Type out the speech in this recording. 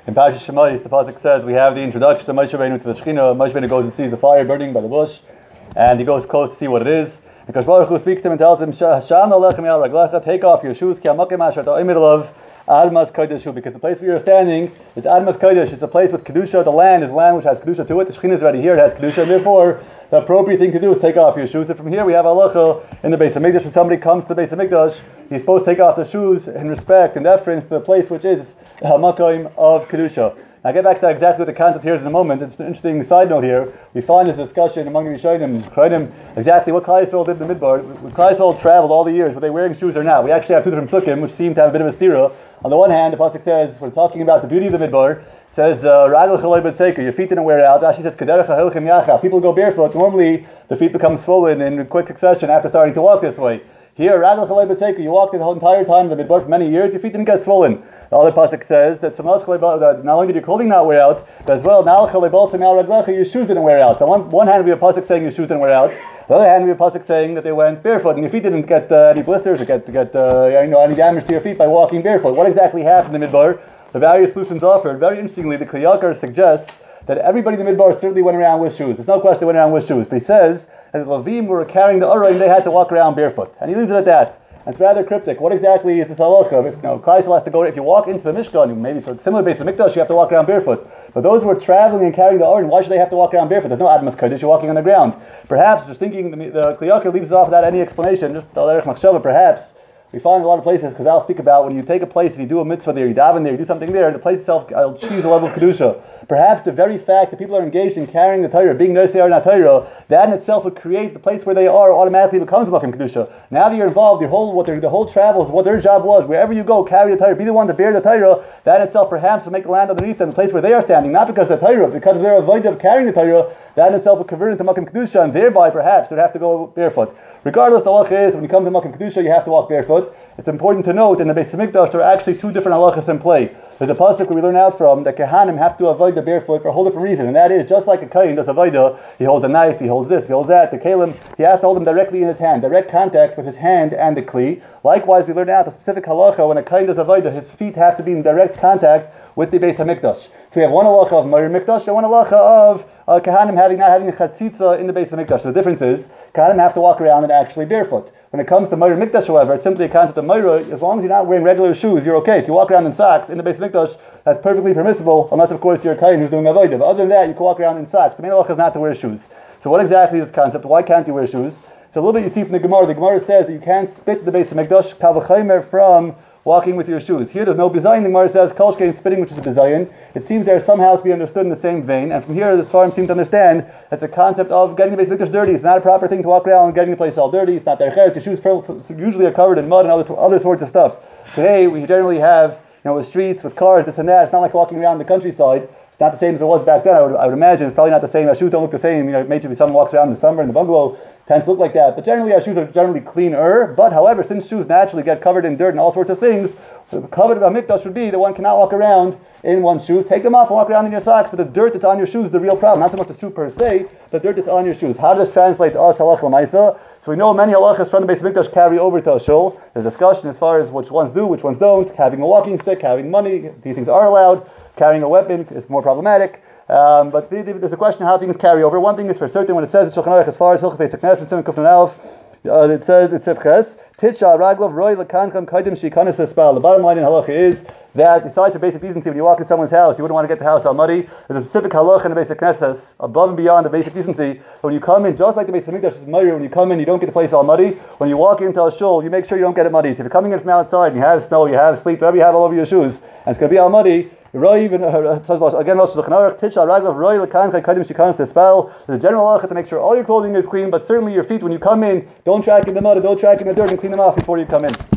In Parashat Shemais, the pasuk says we have the introduction of Moshe Rabbeinu to the Shekhinah. Moshe Rabbeinu goes and sees the fire burning by the bush, and he goes close to see what it is. And Kadosh Baruch Hu speaks to him and tells him, take off your shoes, Admas Kodesh, because the place where you're standing is Admas Kodesh. It's a place with Kedusha. The land is land which has Kedusha to it. The Shekhinah is already here, it has Kedusha, and therefore the appropriate thing to do is take off your shoes. And from here we have halacha in the Beis Hamikdash. When somebody comes to the Beis Hamikdash, he's supposed to take off the shoes in respect and deference to the place which is the Hamakom of Kedusha. Now, I'll get back to exactly what the concept here is in a moment. It's an interesting side note here. We find this discussion among the Rishonim, exactly what Klal Yisrael did in the Midbar. When Klal Yisrael traveled all the years, were they wearing shoes or not? We actually have two different psukim, which seem to have a bit of a stira. On the one hand, the pasuk says, we're talking about the beauty of the Midbar, it says, your feet didn't wear out. Rashi says, people go barefoot. Normally, the feet become swollen in quick succession after starting to walk this way. Here, you walked the whole entire time in the Midbar for many years, your feet didn't get swollen. The other pasuk says that not only did your clothing not wear out, but as well, your shoes didn't wear out. So on one hand, we have a pasuk saying your shoes didn't wear out. On the other hand, we have a pasuk saying that they went barefoot and your feet didn't get any blisters or get any damage to your feet by walking barefoot. What exactly happened in the Midbar? The various solutions offered. Very interestingly, the Kli Yakar suggests that everybody in the Midbar certainly went around with shoes. There's no question they went around with shoes. But he says that the Levim were carrying the Aron and they had to walk around barefoot. And he leaves it at that. It's rather cryptic. What exactly is this halacha? If Klal Yisrael has to go, if you walk into the Mishkan, maybe for a similar base of Mikdash, you have to walk around barefoot. But those who are traveling and carrying the Aron, why should they have to walk around barefoot? There's no Admas Kodesh, you're walking on the ground. Perhaps, just thinking, the Kli Yakar leaves it off without any explanation, just al-derech machshava, perhaps. We find a lot of places, because I'll speak about when you take a place, if you do a mitzvah there, you daven there, you do something there, the place itself achieves a level of Kedusha. Perhaps the very fact that people are engaged in carrying the Torah, being Nosei Aron HaTorah, that in itself would create the place where they are automatically becomes Makom Kedusha. Now that you're involved, the whole travels, what their job was, wherever you go, carry the Torah, be the one to bear the Torah, that in itself perhaps will make the land underneath them, the place where they are standing, not because of the Torah, because of their avoid of carrying the Torah, that in itself will convert into Makom Kedusha, and thereby perhaps they'd have to go barefoot. Regardless, the halacha is when you come to Makom Kedusha, you have to walk barefoot. It's important to note in the Beis Hamikdash there are actually two different halachas in play. There's a pasuk where we learn out from that Kehanim have to avoid the barefoot for a whole different reason, and that is just like a Kohen does avodah, he holds a knife, he holds this, he holds that. The Kalim, he has to hold them directly in his hand, direct contact with his hand and the Kli. Likewise, we learn out the specific halacha when a Kohen does avodah, his feet have to be in direct contact with the Beis Hamikdash. So we have one halacha of Meir Mikdash and one halacha of Kehanim not having a chatzitza in the Beis Hamikdash. So the difference is Kehanim have to walk around and actually barefoot. When it comes to Meir Mikdash, however, it's simply a concept of Meir. As long as you're not wearing regular shoes, you're okay. If you walk around in socks in the Beis Hamikdash, that's perfectly permissible, unless of course you're a Kohen who's doing avodah. But other than that, you can walk around in socks. The main halacha is not to wear shoes. So what exactly is this concept? Why can't you wear shoes? So a little bit you see from the Gemara. The Gemara says that you can't spit the Beis Hamikdash kal v'chomer from walking with your shoes. Here there's no bizayin. The Gemara says kol shkein spitting, which is a bizayin. It seems there somehow to be understood in the same vein. And from here the Sfarim seem to understand that's the concept of getting the Beis Hamikdash dirty. It's not a proper thing to walk around and getting the place all dirty. It's not derech. Your shoes usually are covered in mud and other sorts of stuff. Today we generally have with streets, with cars, this and that. It's not like walking around the countryside. It's not the same as it was back then. I would imagine it's probably not the same. Our shoes don't look the same. Maybe if someone walks around in the summer in the bungalow, tends to look like that. But generally, our shoes are generally cleaner. But however, since shoes naturally get covered in dirt and all sorts of things, the covered of Mikdash would be that one cannot walk around in one's shoes. Take them off and walk around in your socks. But the dirt that's on your shoes is the real problem. Not so much the shoe per se, the dirt that's on your shoes. How does this translate to us halacha l'maisa? So we know many halachas from the Beis Hamikdash carry over to a shul. There's discussion as far as which ones do, which ones don't. Having a walking stick, having money, these things are allowed. Carrying a weapon is more problematic. But there's a question how things carry over. One thing is for certain when it says in Shulchan Aruch as far as Hilchot Beis Knesset and Simon Kuf Nun Aleph, it says it's Sivches Titcha Raglav Roy Lekanchem Kaidim Shikanis Espal. The bottom line in halacha is that besides the basic decency, when you walk in someone's house, you wouldn't want to get the house all muddy. There's a specific halacha in the Beis Knesset above and beyond the basic decency. So when you come in, just like the Beis Hamikdash is muddy, when you come in, you don't get the place all muddy. When you walk into a shul, you make sure you don't get it muddy. So if you're coming in from outside and you have snow, you have sleet, whatever you have all over your shoes, and it's going to be all muddy. Again, there's a general halacha to make sure all your clothing is clean, but certainly your feet, when you come in, don't track in the mud, don't track in the dirt, and clean them off before you come in.